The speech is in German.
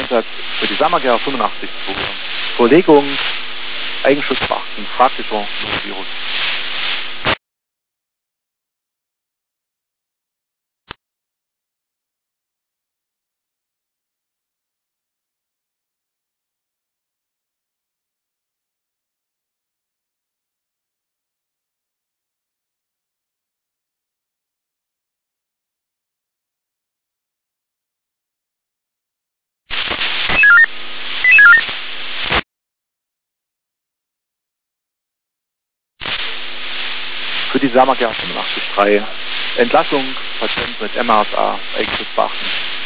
Einsatz für die Samagera 85 2. Verlegung, Eigenschutz beachten, fraglicher Norovirus. Für die Samagera 85 3. Entlassung, Patient mit MRSA, Eigenschutz beachten.